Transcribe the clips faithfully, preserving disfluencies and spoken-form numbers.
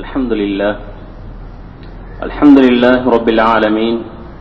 الحمد لله الحمد لله رب العالمين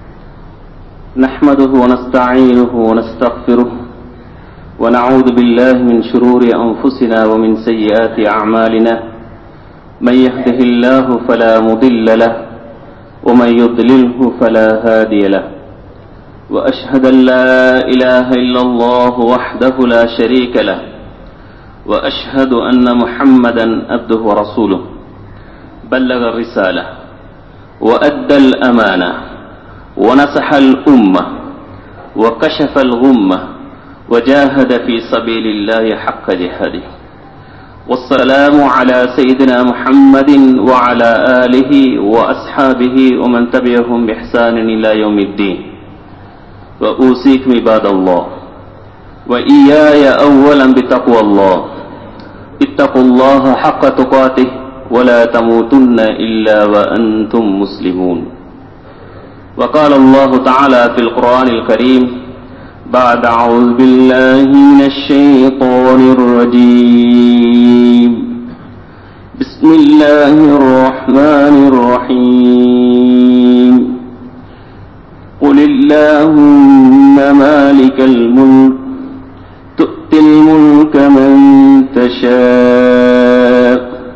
نحمده ونستعينه ونستغفره ونعوذ بالله من شرور أنفسنا ومن سيئات أعمالنا من يهده الله فلا مضل له ومن يضلله فلا هادي له وأشهد أن لا إله إلا الله وحده لا شريك له وأشهد أن محمدا عبده ورسوله بلغ الرسالة وأدى الأمانة ونصح الأمة وكشف الغمة وجاهد في سبيل الله حق جهاده والسلام على سيدنا محمد وعلى آله وأصحابه ومن تبعهم بإحسان إلى يوم الدين وأوصيكم عباد الله وإياي أولا بتقوى الله اتقوا الله حق تقاته ولا تموتن إلا وأنتم مسلمون وقال الله تعالى في القرآن الكريم بعد أعوذ بالله من الشيطان الرجيم بسم الله الرحمن الرحيم قل اللهم مالك الملك تؤتي الملك من تشاء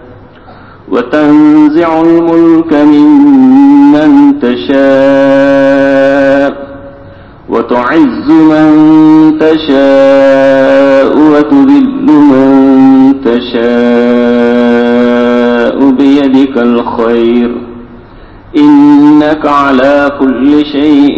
وتنزع الملك ممن تشاء وتعز من تشاء وتذل من تشاء بيدك الخير إنك على كل شيء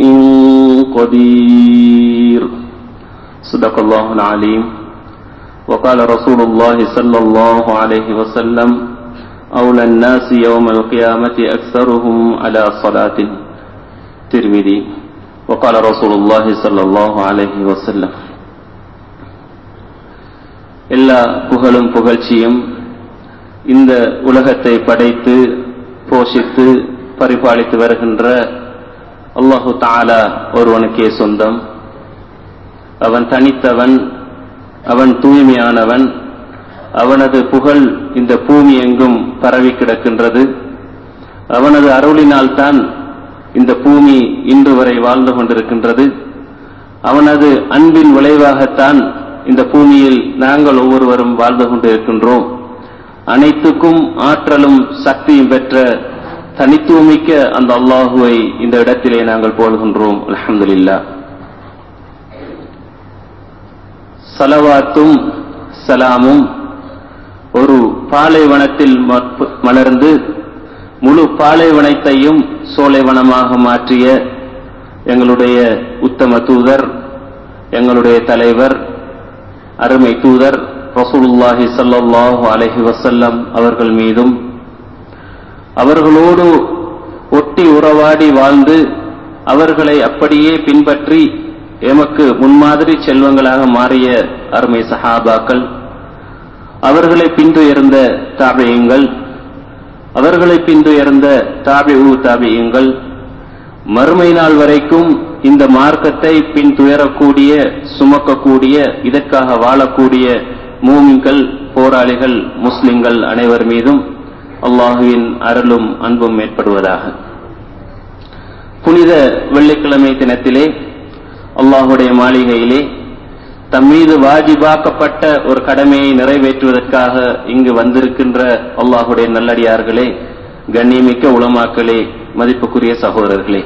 قدير صدق الله العليم وقال رسول الله صلى الله عليه وسلم أولى الناس يوم القيامة أكثرهم على صلاة ترمذي وقال رسول الله صلى الله عليه وسلم எல்லா புகழும் புகழ்ச்சியும் இந்த உலகத்தை படைத்து போஷித்து பரிபாலித்து வருகின்ற அல்லாஹு தஆலா ஒருவனுக்கே சொந்தம். அவன் தனித்தவன், அவன் தூய்மையானவன். அவனது புகழ் இந்த பூமி எங்கும் பரவி கிடக்கின்றது. அவனது அருளினால்தான் இந்த பூமி இன்று வரை வாழ்ந்து கொண்டிருக்கின்றது. அவனது அன்பின் விளைவாகத்தான் இந்த பூமியில் நாங்கள் ஒவ்வொருவரும் வாழ்ந்து கொண்டிருக்கின்றோம். அனைத்துக்கும் ஆற்றலும் சக்தியும் பெற்ற தனித்துவமிக்க அந்த அல்லாஹுவை இந்த இடத்திலே நாங்கள் போல்கின்றோம். அல்ஹம்துலில்லாஹ். ஸலவாத்தும் சலாமும் ஒரு பாலைவனத்தில் மலர்ந்து முழு பாலைவனத்தையும் சோலைவனமாக மாற்றிய எங்களுடைய உத்தம தூதர், எங்களுடைய தலைவர், அருமை தூதர் ரசூலுல்லாஹி ஸல்லல்லாஹு அலைஹி வஸல்லம் அவர்கள் மீதும், அவர்களோடு ஒட்டி உறவாடி வாழ்ந்து அவர்களை அப்படியே பின்பற்றி எமக்கு முன்மாதிரி செல்வங்களாக மாறிய அருமை சஹாபாக்கள், அவர்களை பின்துயர்ந்த தாபியீங்கள், அவர்களை பின்துயர்ந்த தாபிஉ தாபியீங்கள், மறுமை நாள் வரைக்கும் இந்த மார்க்கத்தை பின்துயரக்கூடிய, சுமக்கக்கூடிய, இதற்காக வாழக்கூடிய மூமின்கள், போராளிகள், முஸ்லிம்கள் அனைவர் மீதும் அல்லாஹுவின் அருளும் அன்பும் ஏற்படுவதாக. புனித வெள்ளிக்கிழமை தினத்திலே அல்லாஹுடைய மாளிகையிலே தம்மீது வாஜிபாக்கப்பட்ட ஒரு கடமையை நிறைவேற்றுவதற்காக இங்கு வந்திருக்கின்ற அல்லாஹுடைய நல்லடியார்களே, கண்ணியமிக்க உலமாக்களே, மதிப்புக்குரிய சகோதரர்களே,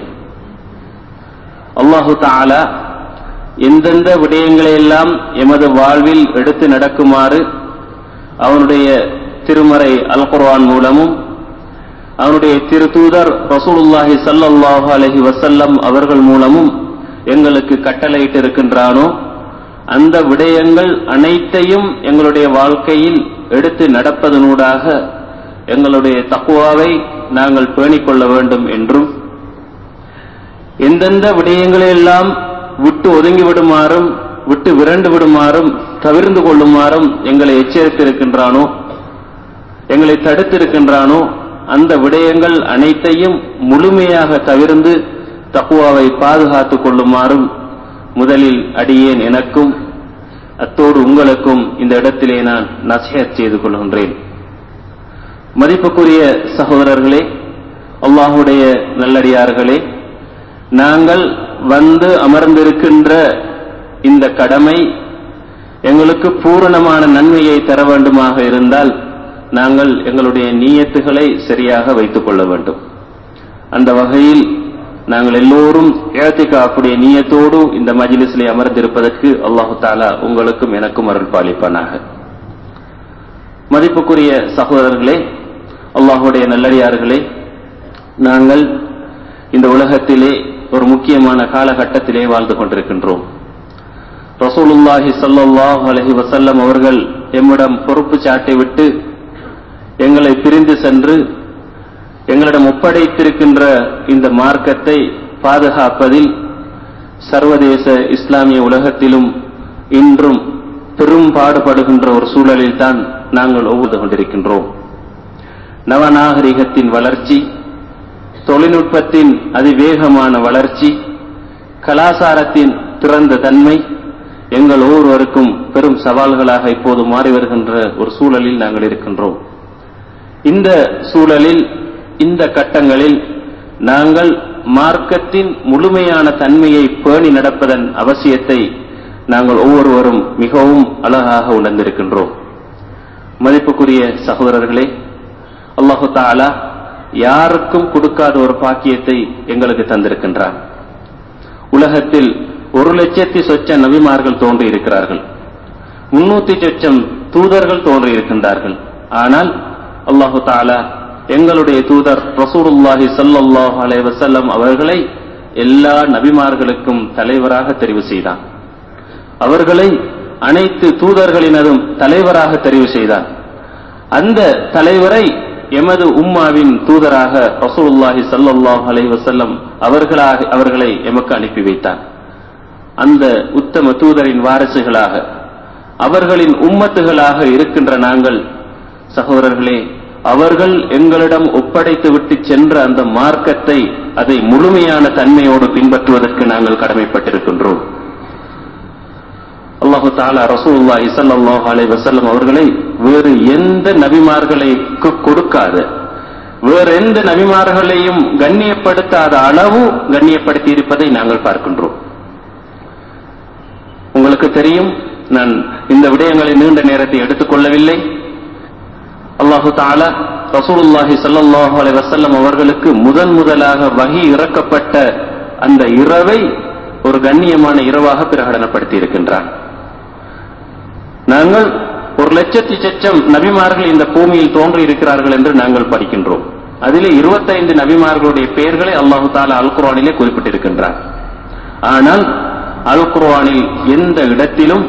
அல்லாஹு தஆலா எந்தெந்த விடயங்களையெல்லாம் எமது வாழ்வில் எடுத்து நடக்குமாறு அவனுடைய திருமறை அல் குர்ஆன் மூலமும் அவனுடைய திருத்தூதர் ரசூலுல்லாஹி ஸல்லல்லாஹு அலைஹி வஸல்லம் அவர்கள் மூலமும் எங்களுக்கு கட்டளையிட்டு இருக்கின்றானோ அந்த விடயங்கள் அனைத்தையும் எங்களுடைய வாழ்க்கையில் எடுத்து நடப்பதனூடாக எங்களுடைய தக்வாவை நாங்கள் பேணிக்கொள்ள வேண்டும் என்றும், எந்தெந்த விடயங்களெல்லாம் விட்டு ஒதுங்கி விடுமாறும் விட்டு விரண்டு விடுமாறும் தவிர்ந்து கொள்ளுமாறும் எங்களை எச்சரித்திருக்கின்றானோ, எங்களை தடுத்திருக்கின்றானோ அந்த விடயங்கள் அனைத்தையும் முழுமையாக தவிர்ந்து தக்வாவை பாதுகாத்துக் கொள்ளுமாறும் முதலில் அடியேன் எனக்கும் அத்தோடு உங்களுக்கும் இந்த இடத்திலே நான் நஸீஹத் செய்து கொள்கின்றேன். மதிப்புக்குரிய சகோதரர்களே, அல்லாஹுடைய நல்லடியார்களே, நாங்கள் வந்து அமர்ந்திருக்கின்ற இந்த கடமை எங்களுக்கு பூரணமான நன்மையை தர வேண்டுமாக இருந்தால் நாங்கள் எங்களுடைய நியத்துகளை சரியாக வைத்துக் கொள்ள வேண்டும். அந்த வகையில் நாங்கள் எல்லோரும் இஅ்திகாஃபுடைய நியத்தோடு இந்த மஜ்லிஸிலே அமர்ந்திருப்பதற்கு அல்லாஹு தஆலா உங்களுக்கும் எனக்கும் அருள் பாலிப்பானாக. மதிப்புக்குரிய சகோதரர்களே, அல்லாஹுடைய நல்லடியார்களே, நாங்கள் இந்த உலகத்திலே ஒரு முக்கியமான காலகட்டத்திலே வாழ்ந்து கொண்டிருக்கின்றோம். ரசூலுல்லாஹி ஸல்லல்லாஹு அலைஹி வஸல்லம் அவர்கள் எம்மிடம் பொறுப்பு சாட்டை விட்டு எங்களை பிரிந்து சென்று எங்களிடம் ஒப்படைத்திருக்கின்ற இந்த மார்க்கத்தை பாதுகாப்பதில் சர்வதேச இஸ்லாமிய உலகத்திலும் இன்றும் பெரும் பாடுபடுகின்ற ஒரு சூழலில் தான் நாங்கள் ஒவ்வொரு கொண்டிருக்கின்றோம். நவநாகரிகத்தின் வளர்ச்சி, தொழில்நுட்பத்தின் அதிவேகமான வளர்ச்சி, கலாசாரத்தின் திறந்த தன்மை எங்கள் ஒவ்வொருவருக்கும் பெரும் சவால்களாக இப்போது மாறி வருகின்ற ஒரு சூழலில் நாங்கள் இருக்கின்றோம். இந்த சூழலில், இந்த கட்டங்களில் நாங்கள் மார்க்கத்தின் முழுமையான தன்மையை பேணி நடப்பதன் அவசியத்தை நாங்கள் ஒவ்வொருவரும் மிகவும் அழகாக உணர்ந்திருக்கின்றோம். மதிப்புக்குரிய சகோதரர்களே, அல்லாஹு தஆலா யாருக்கும் கொடுக்காத ஒரு பாக்கியத்தை எங்களுக்கு தந்திருக்கின்றார். உலகத்தில் ஒரு லட்சத்தி சொச்ச நபிமார்கள் தோன்றி இருக்கிறார்கள், முன்னூத்தி சொச்சம் தூதர்கள் தோன்றி இருக்கின்றார்கள். ஆனால் அல்லாஹு தஆலா எங்களுடைய தூதர் ரசூலுல்லாஹி ஸல்லல்லாஹு அலைஹி வஸல்லம் அவர்களை எல்லா நபிமார்களுக்கும் தலைவராக தெரிவு செய்தார். அவர்களை அனைத்து தூதர்களினதும் தலைவராக தெரிவு செய்தார். அந்த தலைவரை எமது உம்மாவின் தூதராக ரசூலுல்லாஹி ஸல்லல்லாஹு அலைஹி வஸல்லம் அவர்களாக அவர்களை எமக்கு அனுப்பி வைத்தார். அந்த உத்தம தூதரின் வாரிசுகளாக, அவர்களின் உம்மத்துகளாக இருக்கின்ற நாங்கள் சகோதரர்களே, அவர்கள் எங்களிடம் ஒப்படைத்து விட்டு சென்ற அந்த மார்க்கத்தை, அதை முழுமையான தன்மையோடு பின்பற்றுவதற்கு நாங்கள் கடமைப்பட்டிருக்கின்றோம். அல்லாஹு தஆலா ரசூலுல்லாஹி ஸல்லல்லாஹு அலைஹி வஸல்லம் அவர்களை வேறு எந்த நபிமார்களுக்கு கொடுக்காத, வேறு எந்த நபிமார்களையும் கண்ணியப்படுத்தாத அளவு கண்ணியப்படுத்தி இருப்பதை நாங்கள் பார்க்கின்றோம். உங்களுக்கு தெரியும், நான் இந்த விடயங்களை நீண்ட நேரத்தை எடுத்துக்கொள்ளவில்லை. அல்லாஹு தஆலா ரசூலுல்லாஹி ஸல்லல்லாஹு அலைஹி வஸல்லம் அவர்களுக்கு முதன் முதலாக வஹி இறக்கப்பட்ட அந்த இரவை ஒரு கண்ணியமான இரவாக பிரகடனப்படுத்தி இருக்கின்றார். நாங்கள் ஒரு லட்சத்தி சொச்சம் நபிமார்கள் இந்த பூமியில் தோன்றி இருக்கிறார்கள் என்று நாங்கள் படிக்கின்றோம். அதிலே இருபத்தைந்து நபிமார்களுடைய பெயர்களை அல்லாஹு தஆலா அல் குர்ஆனிலே குறிப்பிட்டிருக்கின்றார். ஆனால் அல் குர்ஆனில் எந்த இடத்திலும்,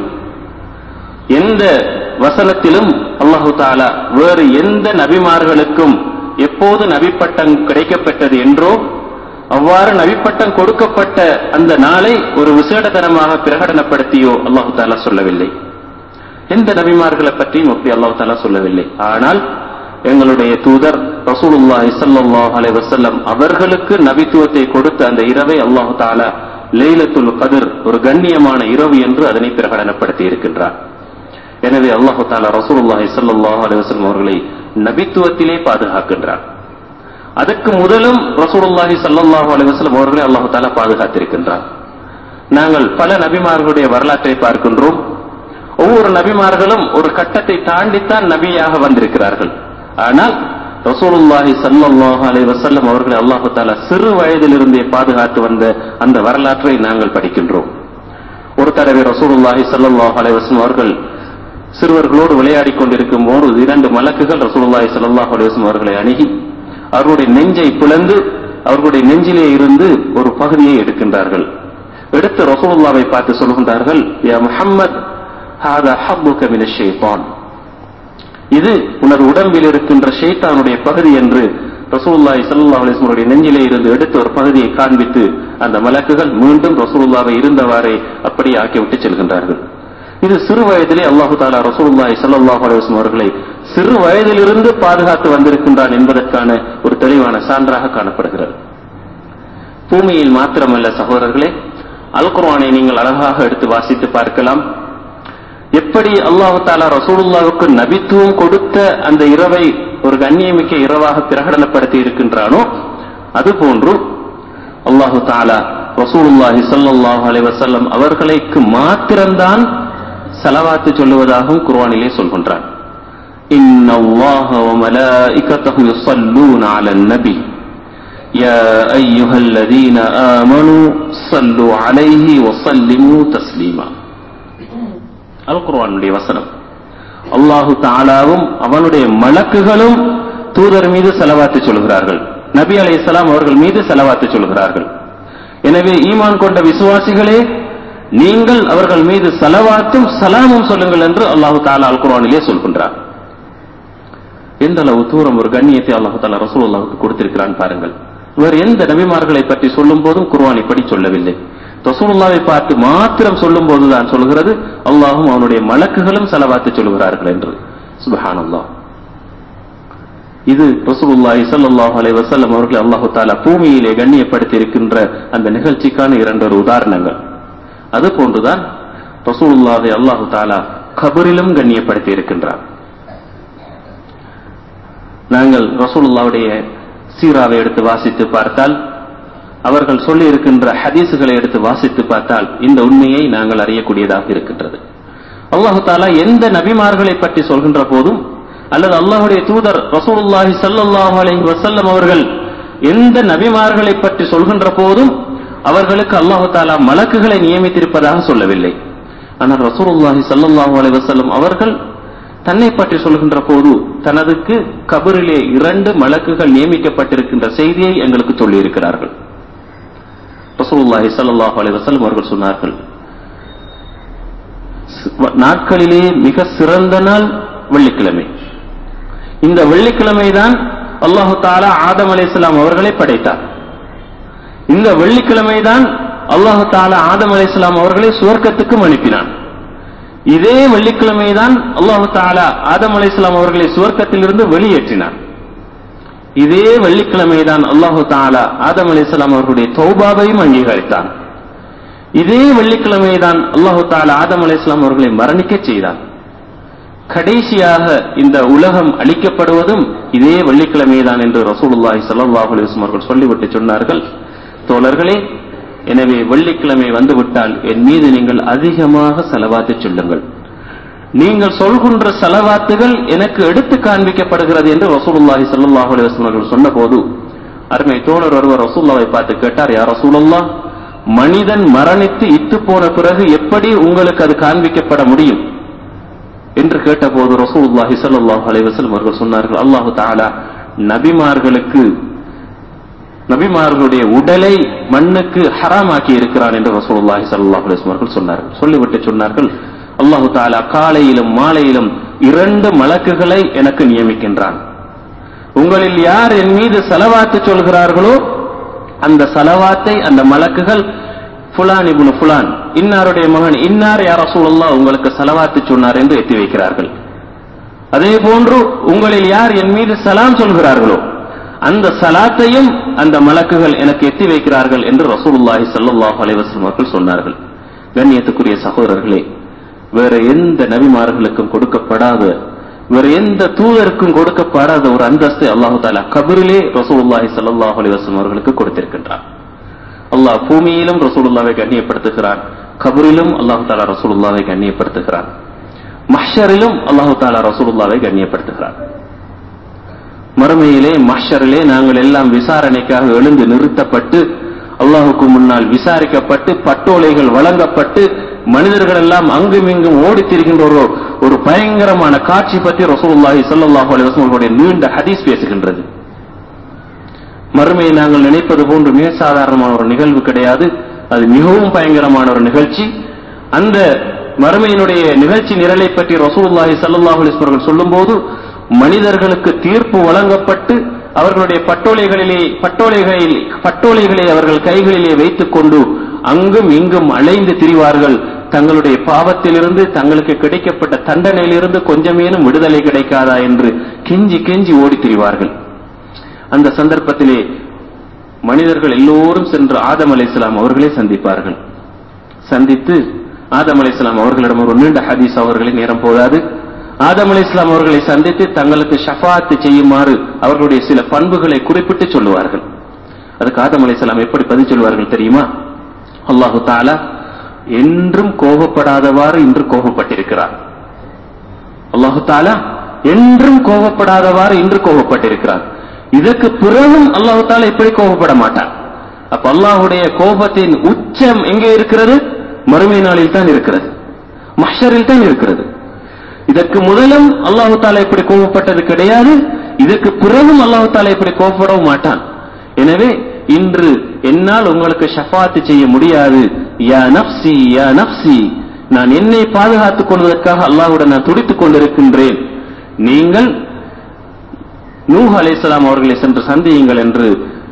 எந்த வசனத்திலும் அல்லாஹு தஆலா வேறு எந்த நபிமார்களுக்கும் எப்போது நபிப்பட்டம் கிடைக்கப்பட்டது என்றோ, அவ்வாறு நபிப்பட்டம் கொடுக்கப்பட்ட அந்த நாளை ஒரு விசேடதனமாக பிரகடனப்படுத்தியோ அல்லாஹு தஆலா சொல்லவில்லை. எந்த நபிமார்களை பற்றியும் அப்படி அல்லாஹு தஆலா சொல்லவில்லை. ஆனால் எங்களுடைய தூதர் ரசூலுல்லாஹி ஸல்லல்லாஹு அலைஹி வஸல்லம் அவர்களுக்கு நபித்துவத்தை கொடுத்த அந்த இரவை அல்லாஹு தஆலா லைலத்துல் கத்ர், ஒரு கண்ணியமான இரவு என்று அதனை பிரகடனப்படுத்தி இருக்கின்றார். எனவே அல்லாஹு தஆலா ரசூலுல்லாஹி ஸல்லல்லாஹு அலைஹி வஸல்லம் அவர்களை நபித்துவத்திலே பாதுகாக்கின்றார். அதற்கு முதலும் ரசூலுல்லாஹி ஸல்லல்லாஹு அலைஹி வஸல்லம் அவர்களை அல்லாஹு தஆலா பாதுகாத்திருக்கின்றார். நாங்கள் பல நபிமார்களுடைய வரலாற்றை பார்க்கின்றோம். ஒவ்வொரு நபிமார்களும் ஒரு கட்டத்தை தாண்டித்தான் நபியாக வந்திருக்கிறார்கள். ஆனால் ரசூலுல்லாஹி ஸல்லல்லாஹு அலைஹி வஸல்லம் அவர்களை அல்லாஹு தஆலா சிறு வயதிலிருந்தே பாதுகாத்து வந்த அந்த வரலாற்றை நாங்கள் படிக்கின்றோம். ஒரு தடவை ரசூலுல்லாஹி ஸல்லல்லாஹு அலைஹி வஸல்லம் அவர்கள் சிறுவர்களோடு விளையாடிக் கொண்டிருக்கும் போது இரண்டு மலக்குகள் ரசூலுல்லாஹி ஸல்லல்லாஹு அலைஹி வஸல்லம் அவர்களை அணுகி அவர்களுடைய நெஞ்சை பிளந்து அவர்களுடைய நெஞ்சிலே இருந்து ஒரு பகுதியை எடுக்கின்றார்கள். எடுத்து ரசூலுல்லாஹை பார்த்து சொல்கின்றார்கள், யா முஹம்மத், ஹாதா ஹப்புக மினஷ் ஷைத்தான், இது உனது உடம்பில் இருக்கின்ற ஷைத்தானுடைய பகுதி என்று ரசூலுல்லாஹி ஸல்லல்லாஹு அலைஹி வஸல்லம் நெஞ்சிலே இருந்து எடுத்து ஒரு பகுதியை காண்பித்து அந்த மலக்குகள் மீண்டும் ரசூலுல்லாஹை இருந்தவாறே அப்படியே ஆக்கிவிட்டு செல்கின்றார்கள். இது சிறு வயதிலே அல்லாஹு தஆலா ரசூலுல்லாஹி ஸல்லல்லாஹு அலைஹி வஸல்லம் அவர்களை சிறு வயதிலிருந்து பாதுகாத்து வந்திருக்கின்றான் என்பதற்கான ஒரு தெளிவான சான்றாக காணப்படுகிறது. பூமியில் மாத்திரமல்ல சகோதரர்களே, அல் குர்ஆனை நீங்கள் அழகாக எடுத்து வாசித்து பார்க்கலாம். எப்படி அல்லாஹு தஆலா ரசூலுல்லாஹ்வுக்கு நபித்துவம் கொடுத்த அந்த இரவை ஒரு கண்ணியமிக்க இரவாக பிரகடனப்படுத்தி இருக்கின்றானோ அதுபோன்று அல்லாஹு தஆலா ரசூலுல்லாஹி ஸல்லல்லாஹு அலைஹி வஸல்லம் அவர்களுக்கு மாத்திரம்தான் ஸலவாத் சொல்லுவதாகவும் குர்ஆனிலே சொல்கின்றான். இன்னல்லாஹ வ மலாயிகத்தஹு யுஸல்லூன அலன் நபி யா அய்யுஹல்லதீன ஆமனூ ஸல்லு அலைஹி வ ஸல்லிமூ தஸ்லீமா. அல் குர்ஆனுடைய வசனம். அல்லாஹு தஆலாவும் அவனுடைய மலக்குகளும் தூதர் மீது ஸலவாத் சொல்கிறார்கள், நபி அலைஹிஸ்ஸலாம் அவர்கள் மீது ஸலவாத் சொல்கிறார்கள். எனவே ஈமான் கொண்ட விசுவாசிகளே, நீங்கள் அவர்கள் மீது ஸலவாத்தும் ஸலாமும் சொல்லுங்கள் என்று அல்லாஹு தஆலா அல் குர்ஆனிலே சொல்கின்றார். எந்த அளவு தூரம் ஒரு கண்ணியத்தை அல்லாஹு தஆலா ரசூலுல்லாஹ்வுக்கு கொடுத்திருக்கிறான் பாருங்கள். வேறு எந்த நபிமார்களை பற்றி சொல்லும் போதும் குர்ஆன் இப்படி சொல்லவில்லை. ரசூலுல்லாஹ்வை பார்த்து மாத்திரம் சொல்லும் போதுதான் சொல்கிறது அல்லாஹும் அவனுடைய மலக்குகளும் ஸலவாத் சொல்கிறார்கள் என்று. சுப்ஹானல்லாஹ். இது ரசூலுல்லாஹி ஸல்லல்லாஹு அலைஹி வஸல்லம் அவர்களை அல்லாஹு தஆலா பூமியிலே கண்ணியப்படுத்தி இருக்கின்ற அந்த நிகழ்ச்சிக்கான இரண்டொரு உதாரணங்கள். அது போன்றுதான் ரசூலுல்லாஹை அல்லாஹு தஆலா கபரிலும் கண்ணியப்படுத்தி இருக்கின்றார். நாங்கள் ரசூலுல்லாஹ்வுடைய சீராவை எடுத்து வாசித்து பார்த்தால், அவர்கள் சொல்லி இருக்கின்ற ஹதீசுகளை எடுத்து வாசித்து பார்த்தால் இந்த உண்மையை நாங்கள் அறியக்கூடியதாக இருக்கின்றது. அல்லாஹு தஆலா எந்த நபிமார்களை பற்றி சொல்கின்ற போதும் அல்லது அல்லாஹ்வுடைய தூதர் ரசூலுல்லாஹி ஸல்லல்லாஹு அலைஹி வஸல்லம் அவர்கள் எந்த நபிமார்களை பற்றி சொல்கின்ற போதும் அவர்களுக்கு அல்லாஹு தஆலா மலக்குகளை நியமித்திருப்பதாக சொல்லவில்லை. ஆனால் ரசூலுல்லாஹி ஸல்லல்லாஹு அலைஹி வஸல்லம் அவர்கள் தன்னை பற்றி சொல்கின்ற போது தனதுக்கு கபரிலே இரண்டு மலக்குகள் நியமிக்கப்பட்டிருக்கின்ற செய்தியை எங்களுக்கு சொல்லி இருக்கிறார்கள். ரசூலுல்லாஹி ஸல்லல்லாஹு அலைஹி வஸல்லம் அவர்கள் சொன்னார்கள், நாட்களிலே மிக சிறந்த நாள் வெள்ளிக்கிழமை. இந்த வெள்ளிக்கிழமை தான் அல்லாஹு தஆலா ஆதம் அலைஹிஸ்ஸலாம் அவர்களை படைத்தார். இந்த வெள்ளிக்கிழமை தான் அல்லாஹு தஆலா ஆதம் அலைஹிஸ்ஸலாம் அவர்களை சுவர்க்கத்துக்கு அனுப்பினான். இதே வெள்ளிக்கிழமை தான் அல்லாஹு தஆலா ஆதம் அலைஹிஸ்ஸலாம் அவர்களை சுவர்க்கத்திலிருந்து வெளியேற்றினான். இதே வெள்ளிக்கிழமை தான் அல்லாஹு தஆலா ஆதம் அலைஹிஸ்ஸலாம் அவர்களுடைய தௌபாவையும் அங்கீகரித்தான். இதே வெள்ளிக்கிழமை தான் அல்லாஹு தஆலா ஆதம் அலைஹிஸ்ஸலாம் அவர்களை மரணிக்க செய்தான். கடைசியாக இந்த உலகம் அழிக்கப்படுவதும் இதே வெள்ளிக்கிழமை தான் என்று ரசூலுல்லாஹி ஸல்லல்லாஹு அலைஹி வஸல்லம் அவர்கள் சொல்லிவிட்டு சொன்னார்கள், தோழர்களே, எனவே வெள்ளிக்கிழமை வந்துவிட்டால் என் மீது நீங்கள் அதிகமாக ஸலவாத் சொல்லுங்கள். நீங்கள் சொல்கின்ற ஸலவாத்துகள் எனக்கு எடுத்து காண்பிக்கப்படுகிறது என்று ரசூலுல்லாஹி ஸல்லல்லாஹு அலைஹி வஸல்லம் அவர்கள் சொன்னபோது அருமை தோழர் ஒருவர் ரசூலுல்லாஹை பார்த்து கேட்டார், யா ரசூலல்லாஹ், மனிதன் மரணித்து இத்து போன பிறகு எப்படி உங்களுக்கு அது காண்பிக்கப்பட முடியும் என்று கேட்டபோது ரசூலுல்லாஹி ஸல்லல்லாஹு அலைஹி வஸல்லம் அவர்கள் சொன்னார்கள், அல்லாஹு தஆலா நபிமார்களுக்கு நபிமார்களுடைய உடலை மண்ணுக்கு ஹராமாக்கி இருக்கிறான் என்று ரசூலுல்லாஹி ஸல்லல்லாஹு அலைஹி வஸல்லம் அவர்கள் சொன்னார்கள். சொல்லிவிட்டு சொன்னார்கள், அல்லாஹு தஆலா காலையிலும் மாலையிலும் இரண்டு மலக்குகளை எனக்கு நியமிக்கின்றான். உங்களில் யார் என் மீது ஸலவாத் சொல்கிறார்களோ அந்த ஸலவாத்தை அந்த மலக்குகள் ஃபுலான் இப்னு ஃபுலான், இன்னாருடைய மகன் இன்னார் யா ரசூலல்லாஹ் உங்களுக்கு ஸலவாத் சொன்னார் என்று எத்தி வைக்கிறார்கள். அதே போன்று உங்களில் யார் என் மீது சலாம் சொல்கிறார்களோ அந்த சலாத்தையும் அந்த மலக்குகள் எனக்கு எத்தி வைக்கிறார்கள் என்று ரசூலுல்லாஹி ஸல்லல்லாஹு அலைஹி வஸல்லம் அவர்கள் சொன்னார்கள். கண்ணியத்துக்குரிய சகோதரர்களே, வேற எந்த நபிமார்களுக்கும் கொடுக்கப்படாத, வேற எந்த தூதருக்கும் கொடுக்கப்படாத ஒரு அந்தஸ்தை அல்லாஹு தஆலா கபரிலே ரசூலுல்லாஹி ஸல்லல்லாஹு அலைஹி வஸல்லம் அவர்களுக்கு கொடுத்திருக்கின்றார். அல்லாஹ் பூமியிலும் ரசூலுல்லாஹை கண்ணியப்படுத்துகிறான், கபரிலும் அல்லாஹு தஆலா ரசூலுல்லாஹை கண்ணியப்படுத்துகிறான், மஹ்ஷரிலும் அல்லாஹு தஆலா ரசூலுல்லாஹை கண்ணியப்படுத்துகிறான். மறுமையிலே மஹ்ஷரிலே நாங்கள் எல்லாம் விசாரணைக்காக எழுந்து நிறுத்தப்பட்டு அல்லாஹுக்கு முன்னால் விசாரிக்கப்பட்டு பட்டோலைகள் வழங்கப்பட்டு மனிதர்கள் எல்லாம் அங்கும் இங்கும் ஓடித் திரிகின்ற ஒரு ஒரு பயங்கரமான காட்சி பற்றி ரசூலுல்லாஹி ஸல்லல்லாஹு அலைஹி வஸல்லம் நீண்ட ஹதீஸ் பேசுகின்றது. மறுமையை நாங்கள் நினைப்பது போன்று மிக சாதாரணமான ஒரு நிகழ்வு கிடையாது, அது மிகவும் பயங்கரமான ஒரு நிகழ்ச்சி. அந்த மறுமையினுடைய நிகழ்ச்சி நிரலை பற்றி ரசூலுல்லாஹி ஸல்லல்லாஹு அலைஹி வஸல்லம் சொல்லும்போது மனிதர்களுக்கு தீர்ப்பு வழங்கப்பட்டு அவர்களுடைய பட்டோலைகளிலே பட்டோலைகளில் பட்டோலைகளை அவர்கள் கைகளிலே வைத்துக் கொண்டு அங்கும் இங்கும் அலைந்து திரிவார்கள். தங்களுடைய பாவத்திலிருந்து தங்களுக்கு கிடைக்கப்பட்ட தண்டனையிலிருந்து கொஞ்சமேனும் விடுதலை கிடைக்காதா என்று கெஞ்சி கெஞ்சி ஓடி திரிவார்கள். அந்த சந்தர்ப்பத்திலே மனிதர்கள் எல்லோரும் சென்று ஆதம் அலைஹிஸ்ஸலாம் அவர்களை சந்திப்பார்கள். சந்தித்து ஆதம் அலைஹிஸ்ஸலாம் அவர்களிடம் ஒரு நீண்ட ஹதீஸ், அவர்களின் நேரம் போதாது, ஆதம் அலைஹிஸ்ஸலாம் அவர்களை சந்தித்து தங்களுக்கு ஷஃபாத் செய்யுமாறு அவர்களுடைய சில பண்புகளை குறிப்பிட்டு சொல்லுவார்கள். அதுக்கு ஆதம் அலைஹிஸ்ஸலாம் எப்படி பதில் சொல்வார்கள் தெரியுமா? அல்லாஹு தஆலா என்றும் கோபப்படாதவாறு இன்று கோபப்பட்டிருக்கிறார். அல்லாஹு தஆலா என்றும் கோபப்படாதவாறு இன்று கோபப்பட்டிருக்கிறார். இதற்கு பிறகும் அல்லாஹு தஆலா எப்படி கோபப்பட மாட்டார்? அப்ப அல்லாஹ்வுடைய கோபத்தின் உச்சம் எங்கே இருக்கிறது? மறுமை நாளில் தான் இருக்கிறது, மஹ்ஷரில் தான் இருக்கிறது. இதற்கு முதலும் அல்லாஹு தஆலா இப்படி கோபப்பட்டது கிடையாது, இதற்கு பிறகும் அல்லாஹு தஆலா இப்படி கோபப்படவும் மாட்டான். எனவே இன்று என்னால் உங்களுக்கு ஷஃபாத் செய்ய முடியாது. யா நஃப்ஸி யா நஃப்ஸி, நான் என்னை பாதுகாத்துக் கொள்வதற்காக அல்லாஹ்வுடன் நான் துடித்துக் கொண்டிருக்கின்றேன். நீங்கள் நூஹ் அலைஹிஸ்ஸலாம் அவர்களை சென்று சந்தியுங்கள் என்று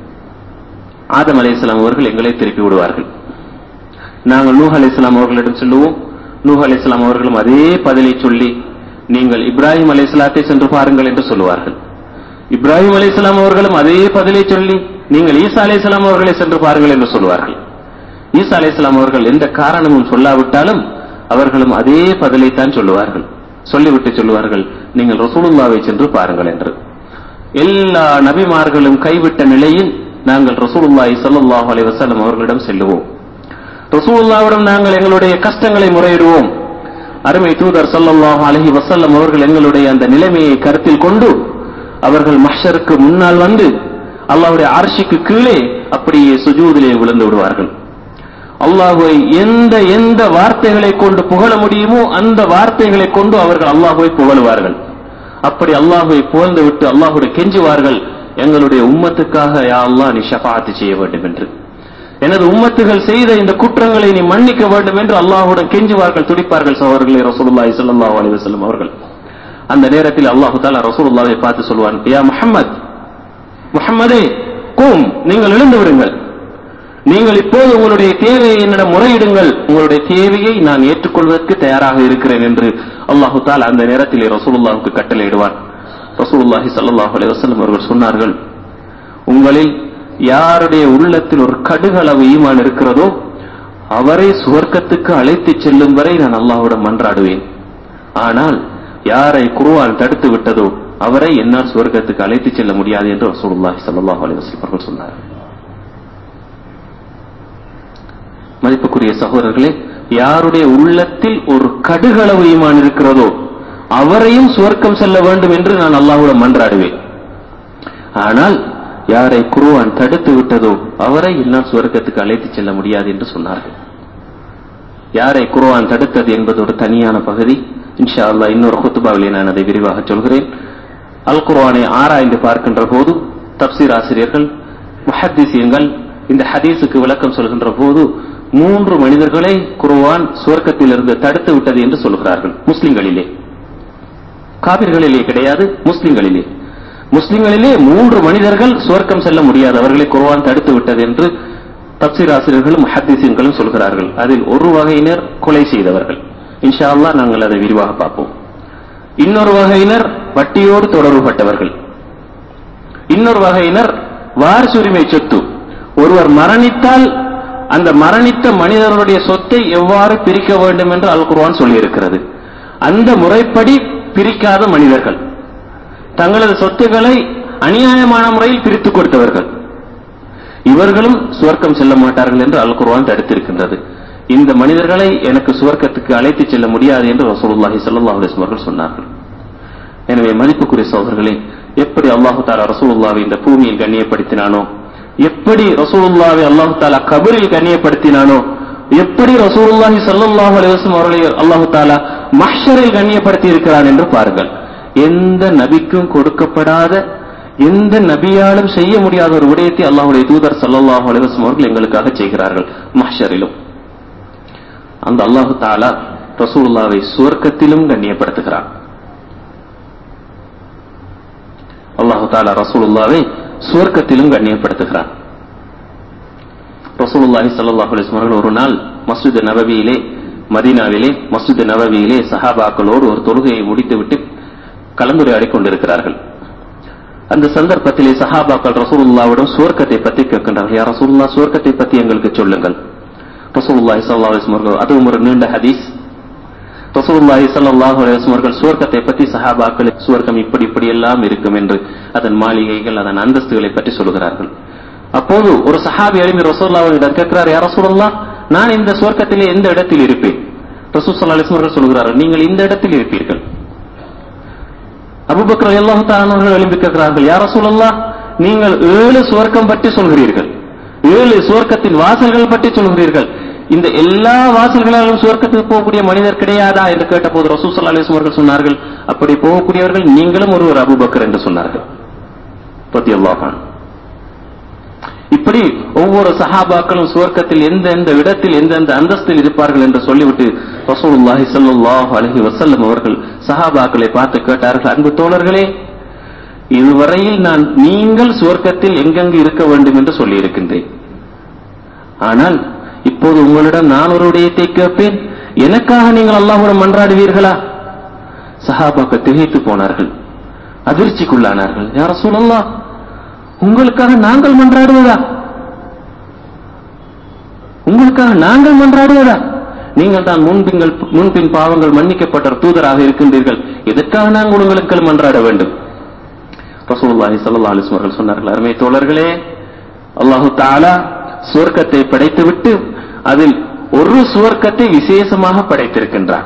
ஆதம் அலைஹிஸ்ஸலாம் அவர்கள் எங்களை திருப்பி விடுவார்கள். நாங்கள் நூஹ் அலைஹிஸ்ஸலாம் அவர்களிடம் சொல்லுவோம். நூஹ் அலைஹிஸ்ஸலாம் அவர்களும் அதே பதிலை சொல்லி நீங்கள் இப்ராஹிம் அலைஹிஸ்ஸலாத்தை சென்று பாருங்கள் என்று சொல்லுவார்கள். இப்ராஹிம் அலைஹிஸ்ஸலாம் அவர்களும் அதே பதிலை சொல்லி நீங்கள் ஈசா அலைஹிஸ்ஸலாம் அவர்களை சென்று பாருங்கள் என்று சொல்லுவார்கள். ஈசா அலைஹிஸ்ஸலாம் அவர்கள் எந்த காரணமும் சொல்லாவிட்டாலும் அவர்களும் அதே பதிலை தான் சொல்லுவார்கள். சொல்லிவிட்டு சொல்லுவார்கள், நீங்கள் ரசூலுல்லாவை சென்று பாருங்கள் என்று. எல்லா நபிமார்களும் கைவிட்ட நிலையில் நாங்கள் ரசூலுல்லாஹி ஸல்லல்லாஹு அலைஹி வஸல்லம் அவர்களிடம் செல்லுவோம். ரசூலுல்லாஹ்விடம் நாங்கள் எங்களுடைய கஷ்டங்களை முறையிடுவோம். அருமை தூதர் ஸல்லல்லாஹு அலைஹி வஸல்லம் அவர்கள் எங்களுடைய அந்த நிலைமையை கருத்தில் கொண்டு அவர்கள் மஹ்ஷருக்கு முன்னால் வந்து அல்லாஹ்வுடைய அர்ஷுக்கு கீழே அப்படியே சுஜூதிலே விழுந்து விடுவார்கள். அல்லாஹ்வை எந்த எந்த வார்த்தைகளை கொண்டு புகழ முடியுமோ அந்த வார்த்தைகளை கொண்டு அவர்கள் அல்லாஹ்வை புகழுவார்கள். அப்படி அல்லாஹ்வை புகழ்ந்து விட்டு அல்லாஹ்வுடைய கெஞ்சுவார்கள், எங்களுடைய உம்மத்துக்காக யா அல்லாஹ் நீ ஷஃபாஅத் செய்ய வேண்டும் என்று, எனது உம்மத்துகள் செய்த இந்த குற்றங்களை நீ மன்னிக்க வேண்டும் என்று அல்லாஹ்வுடன் கெஞ்சுவார்கள், துடிப்பார்கள். சகோதரர்களே, ரசூலுல்லாஹி ஸல்லல்லாஹு அலைஹி வஸல்லம் அவர்கள் அந்த நேரத்தில் அல்லாஹ் தஆலா ரசூலுல்லாஹை பார்த்து சொல்வான், யா முஹம்மத், முஹம்மதே கும், நீங்கள் எழுந்து விடுங்கள், நீங்கள் இப்போது உங்களுடைய தேவையை என்னிடம் முறையிடுங்கள், உங்களுடைய தேவையை நான் ஏற்றுக்கொள்வதற்கு தயாராக இருக்கிறேன் என்று அல்லாஹ் தஆலா அந்த நேரத்தில் ரசூலுல்லாஹுக்கு கட்டளையிடுவார். ரசூலுல்லாஹி ஸல்லல்லாஹு அலைஹி வஸல்லம் அவர்கள் சொன்னார்கள், உங்களில் யாருடைய உள்ளத்தில் ஒரு கடுகளவு ஈமான் இருக்கிறதோ அவரை சுவர்க்கத்துக்கு அழைத்து செல்லும் வரை நான் அல்லாஹ்விடம் மன்றாடுவேன். ஆனால் யாரை குர்ஆன் தடுத்து விட்டதோ அவரை என்னால் சுவர்க்கத்துக்கு அழைத்து செல்ல முடியாது என்று ரசூலுல்லாஹி ஸல்லல்லாஹு அலைஹி வஸல்லம் அவர்கள் சொன்னார்கள். மதிப்புக்குரிய சகோதரர்களே, யாருடைய உள்ளத்தில் ஒரு கடுகளவு ஈமான் இருக்கிறதோ அவரையும் சுவர்க்கம் செல்ல வேண்டும் என்று நான் அல்லாஹ்விடம் மன்றாடுவேன். ஆனால் யாரை குர்ஆன் தடுத்து விட்டதோ அவரை என்னால் சுவர்க்கத்துக்கு அழைத்து செல்ல முடியாது என்று சொன்னார்கள். யாரை குர்ஆன் தடுத்தது என்பது ஒரு தனியான பகுதி. இன்ஷா அல்லாஹ் இன்னொரு குத்துபாவிலே நான் அதை விரிவாக சொல்கிறேன். அல் குர்ஆனை ஆராய்ந்து பார்க்கின்ற போது தப்சீர் ஆசிரியர்கள், முஹத்திஸீன்கள் இந்த ஹதீஸுக்கு விளக்கம் சொல்கின்ற போது மூன்று மனிதர்களை குர்ஆன் சுவர்க்கத்திலிருந்து தடுத்து விட்டது என்று சொல்கிறார்கள். முஸ்லிம்களிலே, காபிர்களிலே கிடையாது, முஸ்லிம்களிலே. முஸ்லிம்களிலே மூன்று மனிதர்கள் சுவர்க்கம் செல்ல முடியாது, அவர்களை குர்ஆன் தடுத்து விட்டது என்று தப்சீர் ஆசிரியர்களும் முஹத்திஸீன்களும் சொல்கிறார்கள். அதில் ஒரு வகையினர் கொலை செய்தவர்கள். இன்ஷா அல்லாஹ் நாங்கள் அதை விரிவாக பார்ப்போம். இன்னொரு வகையினர் வட்டியோடு தொடர்புபட்டவர்கள். இன்னொரு வகையினர் வாரிசுரிமை சொத்து, ஒருவர் மரணித்தால் அந்த மரணித்த மனிதனுடைய சொத்தை எவ்வாறு பிரிக்க வேண்டும் என்று அல் குர்ஆன் சொல்லியிருக்கிறது. அந்த முறைப்படி பிரிக்காத மனிதர்கள், தங்களது சொத்துக்களை அநியாயமான முறையில் பிரித்துக் கொடுத்தவர்கள், இவர்களும் சுவர்க்கம் செல்ல மாட்டார்கள் என்று அல் குர்ஆன் தடுத்திருக்கின்றது. இந்த மனிதர்களை எனக்கு சுவர்க்கத்துக்கு அழைத்து செல்ல முடியாது என்று ரசூலுல்லாஹி ஸல்லல்லாஹு அலைஹி வஸல்லம் அவர்கள் சொன்னார்கள். எனவே மதிப்புக்குரிய சகோதரர்களே, எப்படி அல்லாஹ் தஆலா ரசூலுல்லாஹை இந்த பூமியில் கண்ணியப்படுத்தினானோ, எப்படி ரசூலுல்லாஹை அல்லாஹ் தஆலா கபரில் கண்ணியப்படுத்தினானோ, எப்படி ரசூலுல்லாஹி ஸல்லல்லாஹு அலைஹி வஸல்லம் அவர்களை அல்லாஹ் தஆலா மஹ்ஷரில் கண்ணியப்படுத்தி இருக்கிறான் என்று பாருங்கள். எந்த நபிக்கும் கொடுக்கப்படாத, எந்த நபியாலும் செய்ய முடியாத ஒரு விடயத்தை அல்லாஹ்வுடைய தூதர் ஸல்லல்லாஹு அலைஹி வஸல்லம் அவர்கள் எங்களுக்காக செய்கிறார்கள். மஹ்ஷரிலும் அந்த அல்லாஹ் தஆலா ரசூலுல்லாஹை சுவர்க்கத்திலும் கண்ணியப்படுத்துகிறான். அல்லாஹ் தஆலா ரசூலுல்லாஹை சுவர்க்கத்திலும் கண்ணியப்படுத்துகிறான். ரசூலுல்லாஹி ஸல்லல்லாஹு அலைஹி வஸல்லம் அவர்கள் ஒரு நாள் மஸ்ஜித் நபவியிலே, மதீனாவிலே மஸ்ஜித் நபவியிலே சஹாபாக்களோடு ஒரு தொழுகையை முடித்துவிட்டு கலந்துரையாடிக் கொண்டிருக்கிறார்கள். அந்த சந்தர்ப்பத்திலே சஹாபாக்கள் ரசூலுல்லாஹ்விடம் சுவர்க்கத்தை பற்றி கேட்கின்றார்கள். யா ரசூலுல்லாஹ், சுவர்க்கத்தை பற்றி எங்களுக்கு சொல்லுங்கள். ரசூலுல்லாஹி ஸல்லல்லாஹு அலைஹி வஸல்லம் அவர்கள், அதுவும் ஒரு நீண்ட ஹதீஸ், ரசூலுல்லாஹி ஸல்லல்லாஹு அலைஹி வஸல்லம் அவர்கள் சுவர்க்கத்தை பற்றி சஹாபாக்களுக்கு சுவர்க்கம் இப்படி இப்படி எல்லாம் இருக்கும் என்று அதன் மாளிகைகள் அதன் அந்தஸ்துகளை பற்றி சொல்கிறார்கள். அப்போது ஒரு சஹாபி எழும்பி ரசூலுல்லாஹ்விடம் கேட்கிறார், யா ரசூலல்லாஹ், நான் இந்த சுவர்க்கத்திலே எந்த இடத்தில் இருப்பேன்? ரசூல் ஸல்லல்லாஹு அலைஹி வஸல்லம் அவர்கள் சொல்கிறார்கள், நீங்கள் இந்த இடத்தில் இருப்பீர்கள். அபூபக்கர் ரலியல்லாஹு தஆலா அவர்கள் எழும்பி கேட்கிறார்கள், யா ரசூலல்லாஹ், நீங்கள் ஏழு சுவர்க்கம் பற்றி சொல்கிறீர்கள், ஏழு சுவர்க்கத்தின் வாசல்கள் பற்றி சொல்கிறீர்கள், இந்த எல்லா வாசல்களாலும் சுவர்க்கத்துக்கு போகக்கூடிய மனிதர் கிடையாதா என்று கேட்டபோது ரசூல் ஸல்லல்லாஹு அலைஹி வஸல்லம் அவர்கள் சொன்னார்கள், அப்படி போகக்கூடியவர்கள் நீங்களும் ஒருவர் அபூபக்கர் என்று சொன்னார்கள் ரலியல்லாஹு அன்ஹு. இப்படி ஒவ்வொரு சஹாபாக்களும் சுவர்க்கத்தில் எந்த எந்த இடத்தில் எந்தெந்த அந்தஸ்தில் இருப்பார்கள் என்று சொல்லிவிட்டு ரசூலுல்லாஹி ஸல்லல்லாஹு அலைஹி வஸல்லம் அவர்கள் சஹாபாக்களை பார்த்து கேட்டார்கள், அன்பு தோழர்களே, இதுவரையில் நான் நீங்கள் சுவர்க்கத்தில் எங்கெங்கு இருக்க வேண்டும் என்று சொல்லி இருக்கின்றேன். ஆனால் இப்போது உங்களிடம் நான் ஒரு விடயத்தை கேட்பேன், எனக்காக நீங்கள் அல்லாஹ்விடம் மன்றாடுவீர்களா? சஹாபாக்கள் திகைத்து போனார்கள், அதிர்ச்சிக்குள்ளானார்கள். யா ரசூலல்லாஹ், உங்களுக்காக நாங்கள் மன்றாடுவதா? உங்களுக்காக நாங்கள் மன்றாடுவதா? நீங்கள் தான் முன்பிங்கள் முன்பின் பாவங்கள் மன்னிக்கப்பட்ட தூதராக இருக்கின்றீர்கள், எதற்காக நாங்கள் உங்களுக்கு மன்றாட வேண்டும்? ரசூலுல்லாஹி ஸல்லல்லாஹு அலைஹி வஸல்லம் அவர்கள் சொன்னார்கள், அருமை தோழர்களே, அல்லாஹு தஆலா சுவர்க்கத்தை படைத்துவிட்டு அதில் ஒரு சுவர்க்கத்தை விசேஷமாக படைத்திருக்கின்றார்.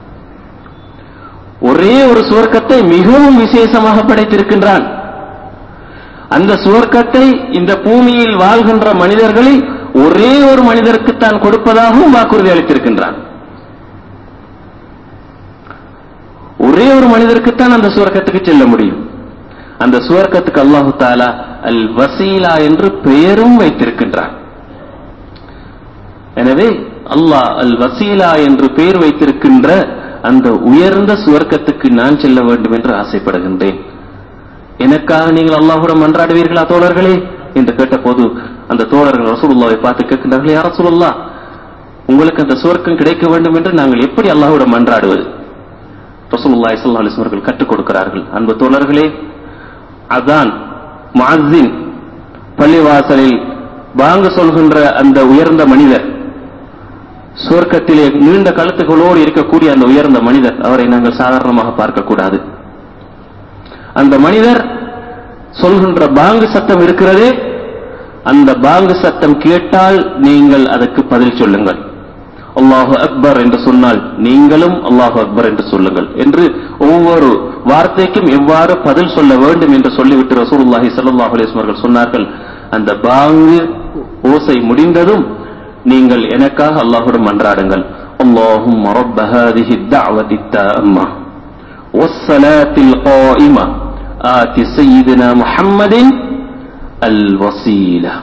ஒரே ஒரு சுவர்க்கத்தை மிகவும் விசேஷமாக படைத்திருக்கின்றான். அந்த சுவர்க்கத்தை இந்த பூமியில் வாழ்கின்ற மனிதர்களில் ஒரே ஒரு மனிதருக்கு தான் கொடுப்பதாகவும் வாக்குறுதி அளித்திருக்கின்றான். ஒரே ஒரு மனிதருக்குத்தான் அந்த சுவர்க்கத்துக்கு செல்ல முடியும். அந்த சுவர்க்கத்துக்கு அல்லாஹு தஆலா அல் வசீலா என்று பெயரும் வைத்திருக்கின்றான். எனவே அல்லாஹ் அல் வசீலா என்று பெயர் வைத்திருக்கின்ற அந்த உயர்ந்த சுவர்க்கத்துக்கு நான் செல்ல வேண்டும் என்று ஆசைப்படுகின்றேன். எனக்காக நீங்கள் அல்லாஹ்விடம் மன்றாடுவீர்களா தோழர்களே என்று கேட்டபோது அந்த தோழர்கள் ரசூலுல்லாஹை பார்த்து கேட்கின்றார்கள், யா ரசூலுல்லாஹ், உங்களுக்கு அந்த சுவர்க்கம் கிடைக்க வேண்டும் என்று நாங்கள் எப்படி அல்லாஹ்விடம் மன்றாடுவது? ரசூலுல்லாஹி ஸல்லல்லாஹு அலைஹி வஸல்லம் அவர்கள் கற்றுக் கொடுக்கிறார்கள். அன்பு தோழர்களே, அதான் முஅஸ்ஸின் பள்ளிவாசலில் பாங்கு சொல்கின்ற அந்த உயர்ந்த மனிதர், சுவர்க்கத்திலே நீண்ட கழுத்துகளோடு இருக்கக்கூடிய அந்த உயர்ந்த மனிதர், அவரை நாங்கள் சாதாரணமாக பார்க்கக்கூடாது. அந்த மனிதர் சொல்கின்ற பாங்கு சத்தம் இருக்கிறதே, அந்த பாங்கு சத்தம் கேட்டால் நீங்கள் அதற்கு பதில் சொல்லுங்கள். அல்லாஹு அக்பர் என்று சொன்னால் நீங்களும் அல்லாஹு அக்பர் என்று சொல்லுங்கள் என்று ஒவ்வொரு வார்த்தைக்கும் எவ்வாறு பதில் சொல்ல வேண்டும் என்று சொல்லிவிட்டு ரசூலுல்லாஹி ஸல்லல்லாஹு அலைஹி வஸல்லம் அவர்கள் சொன்னார்கள், அந்த பாங்கு ஓசை முடிந்ததும் நீங்கள் எனக்காக அல்லாஹ்விடம் மன்றாடுங்கள். அல்லாஹும்ம ரப்ப ஹாதிஹி தஅவதி தாம்ம வஸ்ஸலாத்தில் காயிமா ஆதி சய்யிதினா முஹம்மதின் அல் வஸீலா.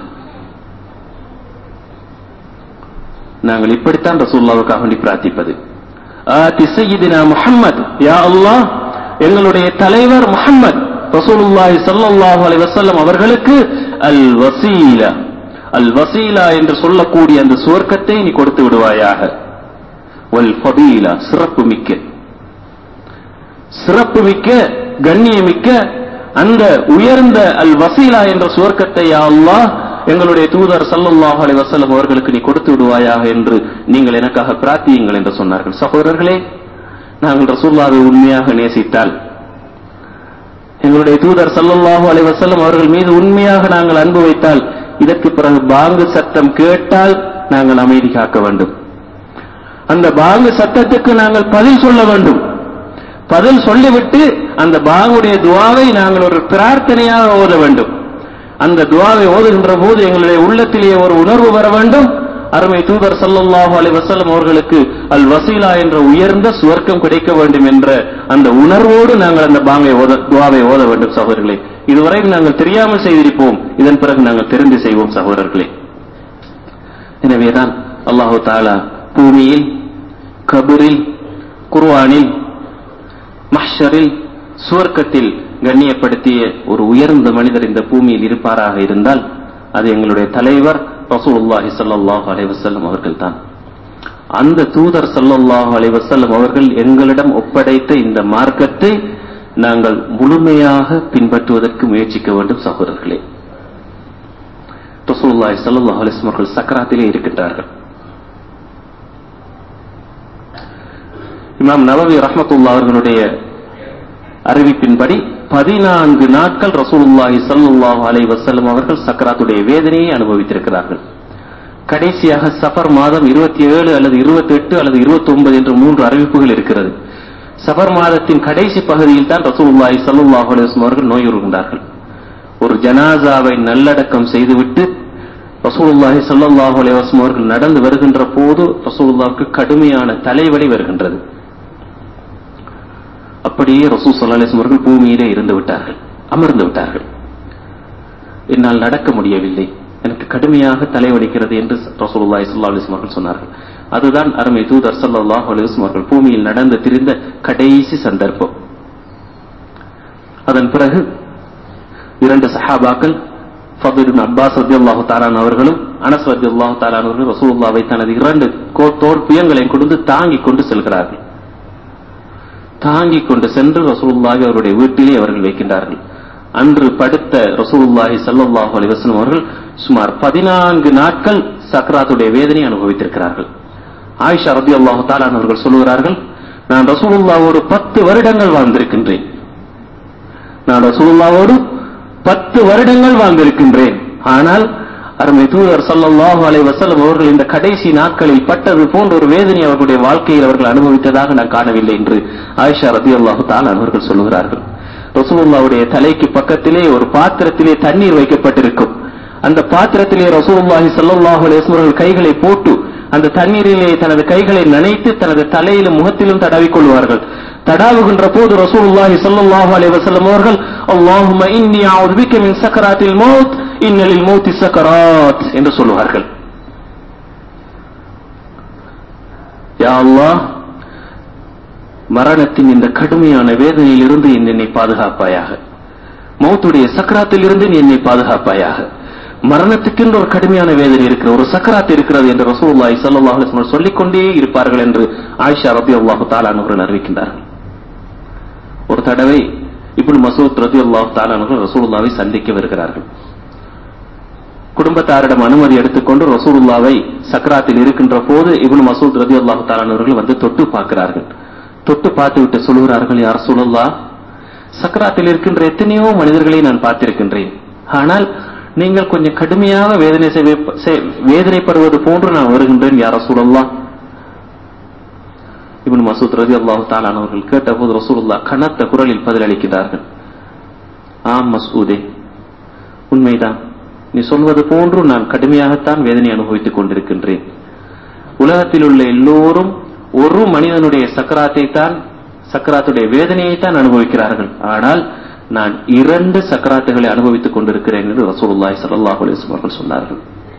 நாங்கள் இப்படித்தான் ரசூலுல்லாஹ்வுக்காக வேண்டி பிரார்த்திப்பது. ஆதி சய்யிதினா முஹம்மத், யா அல்லாஹ், எங்களுடைய தலைவர் முஹம்மத் ரசூலுல்லாஹி ஸல்லல்லாஹு அலைஹி வஸல்லம் அவர்களுக்கு அல் வஸீலா, அல் வஸீலா என்று சொல்லக்கூடிய அந்த சுவர்க்கத்தை நீ கொடுத்து விடுவாயாக. வல் ஃபதீலா, சிறப்பு மிக்க சிறப்பு மிக்க கண்ணியமிக்க அந்த உயர்ந்த அல் வஸீலா என்ற சுவர்க்கத்தை யா அல்லாஹ் எங்களுடைய தூதர் ஸல்லல்லாஹு அலைஹி வஸல்லம் அவர்களுக்கு நீ கொடுத்து விடுவாயாக என்று நீங்கள் எனக்காக பிரார்த்தியுங்கள் என்று சொன்னார்கள். சகோதரர்களே, நாங்கள் ரசூலுல்லாஹை உண்மையாக நேசித்தால், எங்களுடைய தூதர் ஸல்லல்லாஹு அலைஹி வஸல்லம் அவர்கள் மீது உண்மையாக நாங்கள் அன்பு வைத்தால், இதற்கு பிறகு பாங்கு சத்தம் கேட்டால் நாங்கள் அமைதி காக்க வேண்டும். அந்த பாங்கு சத்தத்துக்கு நாங்கள் பதில் சொல்ல வேண்டும். பதில் சொல்லிவிட்டு அந்த பாங்குடைய துஆவை நாங்கள் ஒரு பிரார்த்தனையாக ஓத வேண்டும். அந்த துஆவை ஓதுகின்ற போது எங்களுடைய உள்ளத்திலேயே ஒரு உணர்வு வர வேண்டும், அருமை தூதர் ஸல்லல்லாஹு அலைஹி வஸல்லம் அவர்களுக்கு அல் வஸீலா என்ற உயர்ந்த சுவர்க்கம் கிடைக்க வேண்டும் என்ற அந்த உணர்வோடு நாங்கள் அந்த பாங்கை ஓத துஆவை ஓத வேண்டும். சகோதரர்களே, இதுவரை நாங்கள் தெரியாமல் செய்திருப்போம், இதன் பிறகு நாங்கள் தெரிந்து செய்வோம் சகோதரர்களே. எனவேதான் அல்லாஹு தஆலா பூமியில், கபரில், குர்ஆனில், மஹ்ஷரில், சுவர்க்கத்தில் கண்ணியப்படுத்திய ஒரு உயர்ந்த மனிதர் இந்த பூமியில் இருப்பாராக இருந்தால் அது எங்களுடைய தலைவர் ரசூலுல்லாஹி ஸல்லல்லாஹு அலைஹி வஸல்லம் அவர்கள்தான். அந்த தூதர் ஸல்லல்லாஹு அலைஹி வஸல்லம் அவர்கள் எங்களிடம் ஒப்படைத்த இந்த மார்க்கத்தை நாங்கள் முழுமையாக பின்பற்றுவதற்கு முயற்சிக்க வேண்டும் சகோதரர்களே. ரசூலுல்லாஹி ஸல்லல்லாஹு அலைஹி வஸல்லம் அவர்கள் சக்கராத்திலே இருக்கின்றார்கள். இமாம் நவவி ரஹ்மத்துல்லாஹி அவர்களுடைய அறிவிப்பின்படி பதினான்கு நாட்கள் ரசூலுல்லாஹி ஸல்லல்லாஹு அலைஹி வஸல்லம் அவர்கள் சக்கராத்துடைய வேதனையை அனுபவித்திருக்கிறார்கள். கடைசியாக சஃபர் மாதம் இருபத்தி ஏழு அல்லது இருபத்தி எட்டு அல்லது இருபத்தி ஒன்பது என்று மூன்று அறிவிப்புகள் இருக்கிறது. சஃபர் மாதத்தின் கடைசி பகுதியில் தான் ரசூலுல்லாஹி ஸல்லல்லாஹு அலைஹி வஸல்லம் அவர்கள் நோயுறுகின்றார்கள். ஒரு ஜனாசாவை நல்லடக்கம் செய்துவிட்டு ரசூலுல்லாஹி ஸல்லல்லாஹு அலைஹி வஸல்லம் அவர்கள் நடந்து வருகின்ற போது ரசூலுல்லாஹ்வுக்கு கடுமையான தலைவலி வருகின்றது. அப்படியே ரசூல் ஸல்லல்லாஹு அலைஹி வஸல்லம் அவர்கள் பூமியிலே இருந்து விட்டார்கள், அமர்ந்து விட்டார்கள். என்னால் நடக்க முடியவில்லை, எனக்கு கடுமையாக தலைவலிக்கிறது என்று ரசூலுல்லாஹி ஸல்லல்லாஹு அலைஹி வஸல்லம் அவர்கள் சொன்னார்கள். அதுதான் அருமை தூதர் ஸல்லல்லாஹு அலைஹி வஸல்லம் அவர்கள் பூமியில் நடந்து திரிந்த கடைசி சந்தர்ப்பம். அதன் பிறகு இரண்டு சஹாபாக்கள் ஃபத்ல் இப்னு அப்பாஸ் ரலியல்லாஹு தஆலா அவர்களும் அனஸ் ரலியல்லாஹு தஆலா அவர்களும் ரசூலுல்லாஹ்வை தனது இரண்டு தோள் புயங்களை கொண்டு தாங்கிக் கொண்டு செல்கிறார்கள். தாங்கிக் கொண்டு சென்று ரசூலுல்லாஹி அவருடைய வீட்டிலே அவர்கள் வைக்கின்றார்கள். அன்று படுத்த ரசூலுல்லாஹி ஸல்லல்லாஹு அலைஹி வஸல்லம் அவர்கள் சுமார் பதினான்கு நாட்கள் சக்ராத்துடைய வேதனை அனுபவித்திருக்கிறார்கள். ஆயிஷா ரலியல்லாஹு தஆலா அவர்கள் சொல்லுகிறார்கள், நான் ரசூலுல்லாஹ்வோடு பத்து வருடங்கள் வாழ்ந்திருக்கின்றேன். நான் ரசூலுல்லாஹ்வோடு பத்து வருடங்கள் வாழ்ந்திருக்கின்றேன். ஆனால் அருமை தூதர் ஸல்லல்லாஹு அலைஹி வஸல்லம் அவர்கள் இந்த கடைசி நாட்களில் பட்டது போன்ற ஒரு வேதனை அவர்களுடைய வாழ்க்கையில் அவர்கள் அனுபவித்ததாக நான் காணவில்லை என்று ஆயிஷா ரலியல்லாஹு தஆலா அவர்கள் சொல்லுகிறார்கள். ரசூலுல்லாஹ்வுடைய தலைக்கு பக்கத்திலே ஒரு பாத்திரத்திலே தண்ணீர் வைக்கப்பட்டிருக்கும். அந்த பாத்திரத்திலே ரசூலுல்லாஹி ஸல்லல்லாஹு அலைஹி வஸல்லம் அவர்கள் கைகளை போட்டு அந்த தண்ணீரிலே தனது கைகளை நனைத்து தனது தலையிலும் முகத்திலும் தடவிக் கொள்வார்கள். தடாவுகின்ற போது ரசூலுல்லாஹி ஸல்லல்லாஹு அலைஹி வஸல்லம் அவர்கள் அல்லாஹும்ம இன்னி அஊது பிக மின் சக்கராத்தில் மௌத் இன்னலில் மௌத்தி சக்கராத் என்று சொல்வார்கள். யா அல்லாஹ், மரணத்தின் இந்த கடுமையான வேதனையில் இருந்து என்னை பாதுகாப்பாயாக, மௌத்துடைய சக்கராத்தில் இருந்து என்னை பாதுகாப்பாயாக. மரணத்துக்கென்று ஒரு கடுமையான வேதனை இருக்கிற ஒரு சக்கராத் இருக்கிறது என்று ரசூலுல்லாஹி ஸல்லல்லாஹு அலைஹி வஸல்லம் சொல்லிக்கொண்டே இருப்பார்கள் என்று ஆயிஷா ரலியல்லாஹு தஆலா அவர்கள் அறிவிக்கின்றார்கள். ஒரு தடவை இப்னு மஸ்ஊத் ரலியல்லாஹு தஆலா அவர்கள் ரசூலுல்லாஹ்வை சந்திக்க வருகிறார்கள். குடும்பத்தாரிடம் அனுமதி எடுத்துக்கொண்டு ரசூலுல்லாஹ்வை சக்கராத்தில் இருக்கின்ற போது இப்னு மஸ்ஊத் ரலியல்லாஹு தஆலா அவர்கள் வந்து தொட்டு பார்க்கிறார்கள். தொட்டு பார்த்துவிட்டு சொல்கிறார்கள், யா ரசூலுல்லாஹ், சக்கராத்தில் இருக்கின்ற எத்தனையோ மனிதர்களை நான் பார்த்திருக்கின்றேன், ஆனால் நீங்கள் கொஞ்சம் கடுமையாக வேதனை வேதனைப்படுவது போன்று நான் வருகின்றேன் யா ரசூலுல்லாஹ். இப்னு மஸ்ஊத் ரலியல்லாஹு தஆலா அவர்கள் கேட்டபோது ரசூலுல்லாஹ் கனத்த குரலில் பதிலளிக்கிறார்கள், ஆம் மஸ்ஊதே, உண்மைதான், நீ சொல்வது போன்று நான் கடுமையாகத்தான் வேதனை அனுபவித்துக் கொண்டிருக்கின்றேன். உலகத்தில் உள்ள எல்லோரும் ஒரு மனிதனுடைய சக்கராத்தை தான் சக்கராத்துடைய வேதனையை தான் அனுபவிக்கிறார்கள், ஆனால் நான் இரண்டு சக்கராத்துகளை அனுபவித்துக் கொண்டிருக்கிறேன் என்று ரசூலுல்லாஹி ஸல்லல்லாஹு அலைஹி வஸல்லம் அவர்கள் சொன்னார்கள்.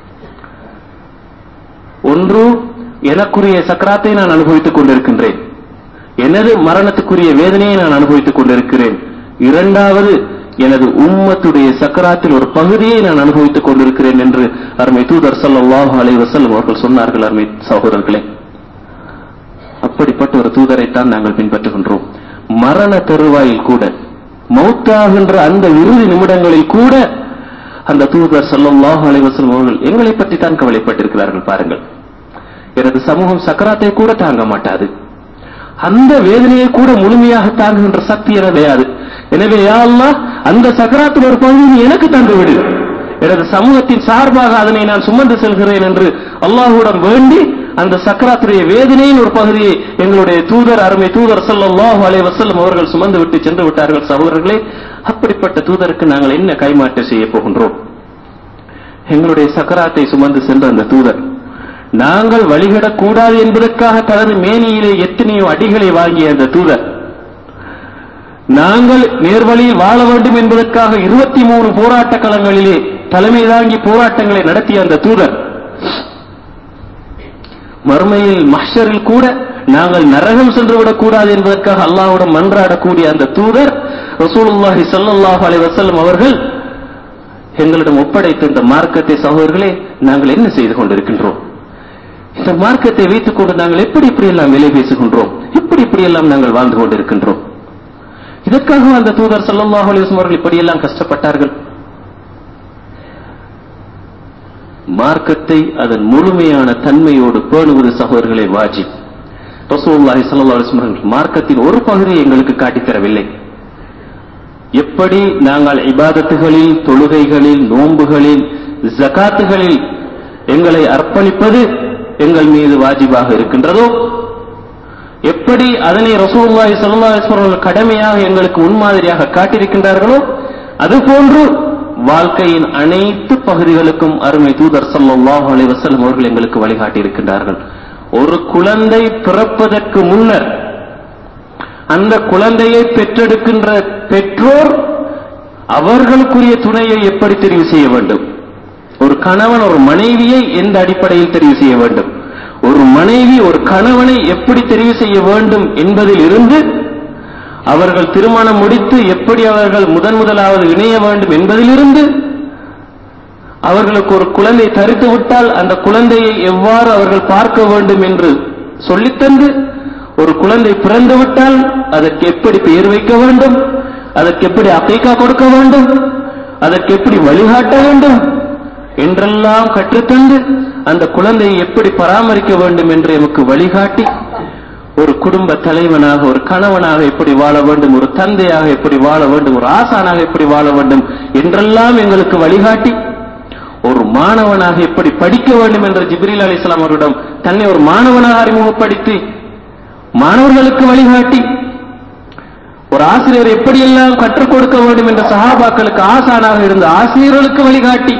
ஒன்று, எனக்குரிய சக்கராத்தை நான் அனுபவித்துக் கொண்டிருக்கின்றேன், எனது மரணத்துக்குரிய வேதனையை நான் அனுபவித்துக் கொண்டிருக்கிறேன். இரண்டாவது, எனது உம்மத்துடைய சக்கராத்தில் ஒரு பகுதியை நான் அனுபவித்துக் கொண்டிருக்கிறேன் என்று அருமை தூதர் ஸல்லல்லாஹு அலைஹி வஸல்லம் அவர்கள் சொன்னார்கள். அருமை சகோதரர்களே, அப்படிப்பட்ட ஒரு தூதரைத்தான் நாங்கள் பின்பற்றுகின்றோம். மரண தருவாயில் கூட, மௌத்தாகின்ற அந்த இறுதி நிமிடங்களில் கூட அந்த தூதர் ஸல்லல்லாஹு அலைஹி வஸல்லம் அவர்கள் எங்களை பற்றி தான் கவலைப்பட்டிருக்கிறார்கள். பாருங்கள், எனது சமூகம் சக்கராத்தை கூட தாங்க மாட்டாது, அந்த வேதனையை கூட முழுமையாக தாங்குகின்ற சக்தி என கிடையாது. எனவே யா அல்லாஹ், அந்த சக்கராத்தில் ஒரு பகுதியை எனக்கு தந்து விடு, எனது சமூகத்தின் சார்பாக அதனை நான் சுமந்து செல்கிறேன் என்று அல்லாஹ்விடம் வேண்டி அந்த சக்கராத்துடைய வேதனையின் ஒரு பகுதியை எங்களுடைய தூதர் அருமை தூதர் ஸல்லல்லாஹு அலைஹி வஸல்லம் அவர்கள் சுமந்து விட்டு சென்று விட்டார்கள். சகோதரர்களே, அப்படிப்பட்ட தூதருக்கு நாங்கள் என்ன கைமாற்று செய்ய போகின்றோம்? எங்களுடைய சக்கராத்தை சுமந்து சென்ற அந்த தூதர் நாங்கள் வழிகடக்கூடாது என்பதற்காக தனது மேனியிலே எத்தனையோ அடிகளை வாங்கிய அந்த தூதர், நாங்கள் நேர்வழியில் வாழ வேண்டும் என்பதற்காக இருபத்தி மூணு போராட்ட களங்களிலே தலைமை தாங்கி போராட்டங்களை நடத்திய அந்த தூதர், மறுமையில் மஹ்ஷரில் கூட நாங்கள் நரகம் சென்று விடக்கூடாது என்பதற்காக அல்லாஹ்விடம் மன்றாடக்கூடிய அந்த தூதர் ரசூலுல்லாஹி ஸல்லல்லாஹு அலைஹி வஸல்லம் அவர்கள் எங்களிடம் ஒப்படைத்த இந்த மார்க்கத்தை சகோதரர்களே நாங்கள் என்ன செய்து கொண்டிருக்கின்றோம்? இந்த மார்க்கத்தை வைத்துக் கொண்டு நாங்கள் எப்படி இப்படி எல்லாம் விலை பேசுகின்றோம், எப்படி இப்படி எல்லாம் நாங்கள் வாழ்ந்து கொண்டிருக்கின்றோம்? இதற்காக அந்த தூதர் ஸல்லல்லாஹு அலைஹி வஸல்லம் அவர்கள் இப்படியெல்லாம் கஷ்டப்பட்டார்கள். மார்க்கத்தை அதன் முழுமையான தன்மையோடு பேணுவது சகோதரர்களே வாஜிப். ரசூலுல்லாஹி ஸல்லல்லாஹு அலைஹி வஸல்லம் மார்க்கத்தின் ஒரு பகுதியை எங்களுக்கு காட்டித் தரவில்லை. எப்படி நாங்கள் இபாதத்துகளில், தொழுகைகளில், நோன்புகளில், ஜகாத்துகளில் எங்களை அர்ப்பணிப்பது எங்கள் மீது வாஜிபாக இருக்கின்றதோ, எப்படி அதனை ரசூலுல்லாஹி ஸல்லல்லாஹு அலைஹி வஸல்லம் கடமையாக எங்களுக்கு முன்மாதிரியாக காட்டியிருக்கின்றார்களோ, அதுபோன்று வாழ்க்கையின் அனைத்து பகுதிகளுக்கும் அருமை தூதர் ஸல்லல்லாஹு அலைஹி வஸல்லம் அவர்கள் எங்களுக்கு வழிகாட்டி இருக்கின்றார்கள். ஒரு குழந்தை பிறப்பதற்கு முன்னர் அந்த குழந்தையை பெற்றெடுக்கின்ற பெற்றோர் அவர்களுக்குரிய துணையை எப்படி தெரிவு செய்ய வேண்டும், ஒரு கணவன் ஒரு மனைவியை எந்த அடிப்படையில் தெரிவு செய்ய வேண்டும், ஒரு மனைவி ஒரு கணவனை எப்படி தெரிவு செய்ய வேண்டும் என்பதில் இருந்து அவர்கள் திருமணம் முடித்து எப்படி அவர்கள் முதன் முதலாவது இணைய வேண்டும் என்பதிலிருந்து அவர்களுக்கு ஒரு குழந்தை தரித்து விட்டால் அந்த குழந்தையை எவ்வாறு அவர்கள் பார்க்க வேண்டும் என்று சொல்லித்தந்து, ஒரு குழந்தை பிறந்து விட்டால் அதற்கு எப்படி பெயர் வைக்க வேண்டும், அதற்கு எப்படி அகைக்கா கொடுக்க வேண்டும், அதற்கு எப்படி வழிகாட்ட வேண்டும் என்றெல்லாம் கற்றுத்தந்து அந்த குழந்தையை எப்படி பராமரிக்க வேண்டும் என்று எமக்கு வழிகாட்டி, ஒரு குடும்ப தலைவனாக, ஒரு கணவனாக எப்படி வாழ வேண்டும், ஒரு தந்தையாக எப்படி வாழ வேண்டும், ஒரு ஆசானாக எப்படி வாழ வேண்டும் என்றெல்லாம் எங்களுக்கு வழிகாட்டி, ஒரு மாணவனாக எப்படி படிக்க வேண்டும் என்ற ஜிப்ரீல் அலைஹிஸ்ஸலாம் அவரிடம் தன்னை ஒரு மாணவனாக அறிமுகப்படுத்தி மாணவர்களுக்கு வழிகாட்டி, ஒரு ஆசிரியர் எப்படியெல்லாம் கற்றுக் கொடுக்க வேண்டும் என்ற சஹாபாக்களுக்கு ஆசானாக இருந்த ஆசிரியர்களுக்கு வழிகாட்டி,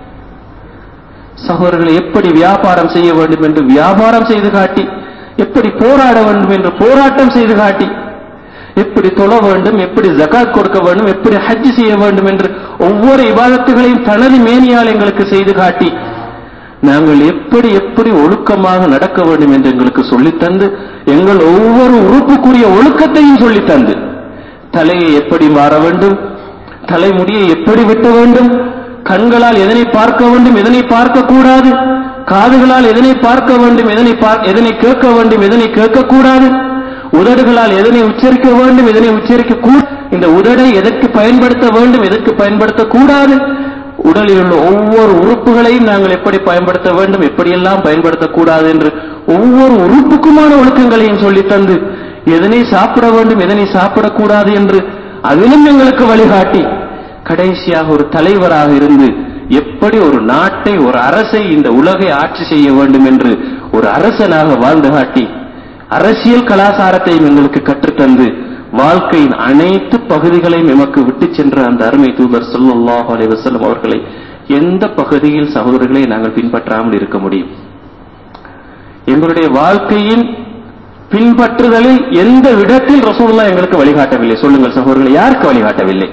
சகோதரர்களை எப்படி வியாபாரம் செய்ய வேண்டும் என்று வியாபாரம் செய்து காட்டி, எப்படி போராட வேண்டும் என்று போராட்டம் செய்து காட்டி, எப்படி தொழ வேண்டும், எப்படி ஜகாத் கொடுக்க வேண்டும், எப்படி ஹஜ் செய்ய வேண்டும் என்று ஒவ்வொரு இபாதத்துகளையும் தனது மேனியால் எங்களுக்கு செய்து காட்டி, நாங்கள் எப்படி எப்படி ஒழுக்கமாக நடக்க வேண்டும் என்று எங்களுக்கு சொல்லித்தந்து, எங்கள் ஒவ்வொரு உறுப்புக்குரிய ஒழுக்கத்தையும் சொல்லித்தந்து, தலையை எப்படி மாற வேண்டும், தலைமுடியை எப்படி வெட்ட வேண்டும், கண்களால் எதனை பார்க்க வேண்டும், எதனை பார்க்க கூடாது, காதுகளால் எதனை பார்க்க வேண்டும், எதனை எதனை கேட்க வேண்டும், எதனை கேட்கக்கூடாது, உதடுகளால் எதனை உச்சரிக்க வேண்டும், எதனை உச்சரிக்க கூடாது, இந்த உதடை எதற்கு பயன்படுத்த வேண்டும், எதற்கு பயன்படுத்தக்கூடாது, உடலில் உள்ள ஒவ்வொரு உறுப்புகளையும் நாங்கள் எப்படி பயன்படுத்த வேண்டும், எப்படியெல்லாம் பயன்படுத்தக்கூடாது என்று ஒவ்வொரு உறுப்புக்குமான ஒழுக்கங்களையும் சொல்லித்தந்து, எதனை சாப்பிட வேண்டும், எதனை சாப்பிடக்கூடாது என்று அதிலும் எங்களுக்கு வழிகாட்டி, கடைசியாக ஒரு தலைவராக இருந்து எப்படி ஒரு நாட்டை, ஒரு அரசை, இந்த உலகை ஆட்சி செய்ய வேண்டும் என்று ஒரு அரசனாக வாழ்ந்து காட்டி, அரசியல் கலாச்சாரத்தையும் எங்களுக்கு கற்றுத்தந்து, வாழ்க்கையின் அனைத்து பகுதிகளையும் எமக்கு விட்டு சென்ற அந்த அருமை தூதர் ஸல்லல்லாஹு அலைஹி வஸல்லம் அவர்களை எந்த பகுதியில் சகோதரர்களை நாங்கள் பின்பற்றாமல் இருக்க முடியும்? எங்களுடைய வாழ்க்கையின் பின்பற்றுதலில் எந்த இடத்தில் ரசூலுல்லாஹ் எங்களுக்கு வழிகாட்டவில்லை? சொல்லுங்கள் சகோதரர்களை, யாருக்கு வழிகாட்டவில்லை?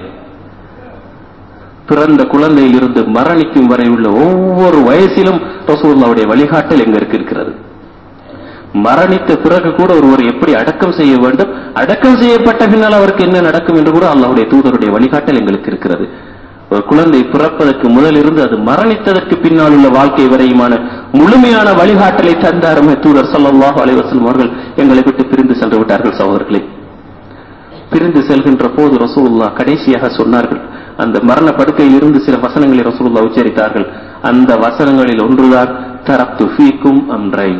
பிறந்த குழந்தையில் இருந்து மரணிக்கும் வரை உள்ள ஒவ்வொரு வயசிலும் ரசூலுல்லாஹ்வுடைய வழிகாட்டல் எங்களுக்கு இருக்கிறது. மரணித்த பிறகு கூட ஒருவர் எப்படி அடக்கம் செய்ய வேண்டும், அடக்கம் செய்யப்பட்ட பின்னால் அவருக்கு என்ன நடக்கும் என்று கூட அல்லாஹ்வுடைய தூதருடைய வழிகாட்டல் எங்களுக்கு இருக்கிறது. ஒரு குழந்தை பிறப்பதற்கு முதலிருந்து அது மரணித்ததற்கு பின்னால் உள்ள வாழ்க்கை வரையுமான முழுமையான வழிகாட்டலை தந்த அருமை தூதர் ஸல்லல்லாஹு அலைஹி வஸல்லம் அவர்கள் எங்களை விட்டு பிரிந்து சென்று விட்டார்கள். சகோதரர்களே, பிரிந்து செல்கின்ற போது ரசூலுல்லாஹ் கடைசியாக சொன்னார்கள், அந்த மரண படுக்கையில் இருந்து சில வசனங்களை ரசூலுல்லாஹ் உச்சரித்தார்கள். அந்த வசனங்களில் ஒன்றுதான் தரக்து ஃபீக்கும் அம்ரைன்.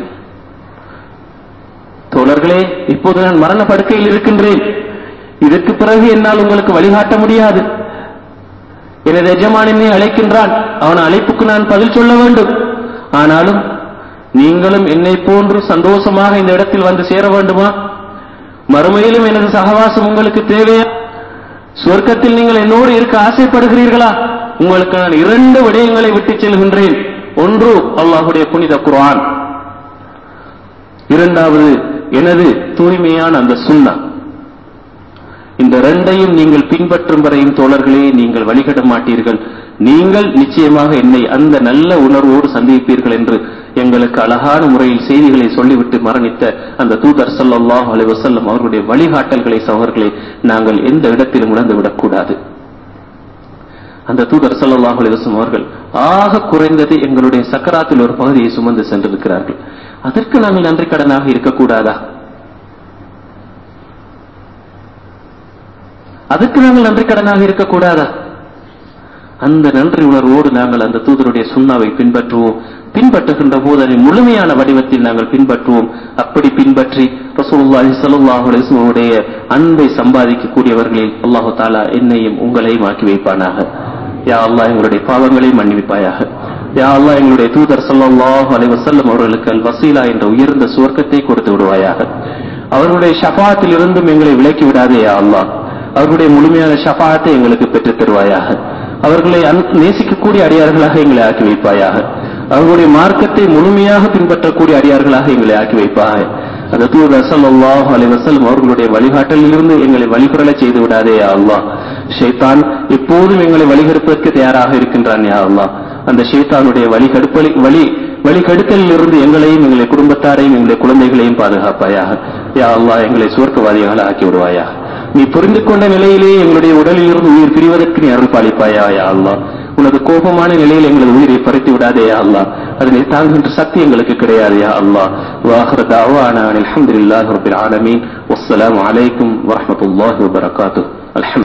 தோழர்களே, இப்போது நான் மரண படுக்கையில் இருக்கின்றேன், இதற்கு பிறகு என்னால் உங்களுக்கு வழிகாட்ட முடியாது. எனது எஜமான் என்னை அழைக்கின்றான், அவன் அழைப்புக்கு நான் பதில் சொல்ல வேண்டும். ஆனாலும் நீங்களும் என்னை போன்று சந்தோஷமாக இந்த இடத்தில் வந்து சேர வேண்டுமா? மறுமையிலும் எனது சகவாசம் உங்களுக்கு தேவையா? சொர்க்கத்தில் நீங்கள் என்னோடு இருக்க ஆசைப்படுகிறீர்களா? உங்களுக்கு நான் இரண்டு விடயங்களை விட்டு செல்கின்றேன். ஒன்று அல்லாஹ்வுடைய புனித குர்ஆன், இரண்டாவது எனது தூய்மையான அந்த சுன்னா. இந்த இரண்டையும் நீங்கள் பின்பற்றும் வரையும் தோழர்களே நீங்கள் வழிகட மாட்டீர்கள். நீங்கள் நிச்சயமாக என்னை அந்த நல்ல உணர்வோடு சந்திப்பீர்கள் என்று எங்களுக்கு அழகான முறையில் செய்திகளை சொல்லிவிட்டு மரணித்த அந்த தூதர் ஸல்லல்லாஹு அலைஹி வஸல்லம் அவர்களுடைய வழிகாட்டல்களை சகோதரர்களே நாங்கள் எந்த இடத்திலும் இழந்துவிடக் கூடாது. அந்த தூதர் ஸல்லல்லாஹு அலைஹி வஸல்லம் அவர்கள் ஆக குறைந்தது எங்களுடைய சக்கராத்தில் ஒரு பகுதியை சுமந்து சென்றிருக்கிறார்கள். அதற்கு நாங்கள் நன்றி கடனாக இருக்கக்கூடாதா? அதற்கு நாங்கள் நன்றி கடனாக இருக்கக்கூடாதா? அந்த நன்றி உணர்வோடு நாங்கள் அந்த தூதருடைய சுன்னாவை பின்பற்றுவோம். பின்பற்றுகின்ற போது அதை முழுமையான வடிவத்தில் நாங்கள் பின்பற்றுவோம். அப்படி பின்பற்றி ரசூலுல்லாஹி ஸல்லல்லாஹு அலைஹி வஸல்லம் உடைய அன்பை சம்பாதிக்கக்கூடியவர்களில் அல்லாஹு தஆலா என்னையும் உங்களையும் ஆக்கி வைப்பானாக. யா அல்லாஹ் எங்களுடைய பாவங்களை மன்னிப்பாயாக. யா அல்லாஹ் எங்களுடைய தூதர் ஸல்லல்லாஹு அலைஹி வஸல்லம் அவர்களுக்கு அல் வசீலா என்ற உயர்ந்த சுவர்க்கத்தை கொடுத்து விடுவாயாக. அவர்களுடைய ஷஃபாஅத்தில் இருந்தும் எங்களை விலக்கி விடாதே யா அல்லாஹ். அவர்களுடைய முழுமையான ஷஃபாஅத்தை எங்களுக்கு பெற்றுத் தருவாயாக. அவர்களை நேசிக்கக்கூடிய அடியார்களாக எங்களை ஆக்கி வைப்பாயாக. அவர்களுடைய மார்க்கத்தை முழுமையாக பின்பற்றக்கூடிய அடியார்களாக எங்களை ஆக்கி வைப்பாக. அந்த தூதர் ஸல்லல்லாஹு அலைஹி வஸல்லம் அவர்களுடைய வழிகாட்டலில் இருந்து எங்களை வழிபுரள செய்து விடாதே யா அல்லாஹ். ஷைத்தான் எப்போதும் எங்களை வழிகெடுப்பதற்கு தயாராக இருக்கின்றான் யா அல்லாஹ். அந்த ஷைத்தானுடைய வழிகெடுப்பலி வழி வழிகெடுத்தலில் இருந்து எங்களையும் எங்களுடைய குடும்பத்தாரையும் எங்களுடைய குழந்தைகளையும் பாதுகாப்பாயாக. யா அல்லாஹ் எங்களை சுவர்க்கவாதிகளாக ஆக்கி விடுவாயாக. நீ புரிந்து கொண்ட நிலையிலேயே எங்களுடைய உடலில் இருந்து உயிர் பிரிவதற்கு நீ அருள் பாலிப்பாயா யா அல்லாஹ். உனது கோபமான நிலையில் எங்களது உயிரை பறித்து விடாதே யா அல்லாஹ். அதனை தாங்குகின்ற சக்தி எங்களுக்கு கிடையாது யா அல்லாஹ். வாஹிரு தஅவானா அல்ஹம்துலில்லாஹி ரப்பில் ஆலமீன். வஸ்ஸலாமு அலைக்கும் வரஹ்மத்துல்லாஹி வபரகாத்துஹு.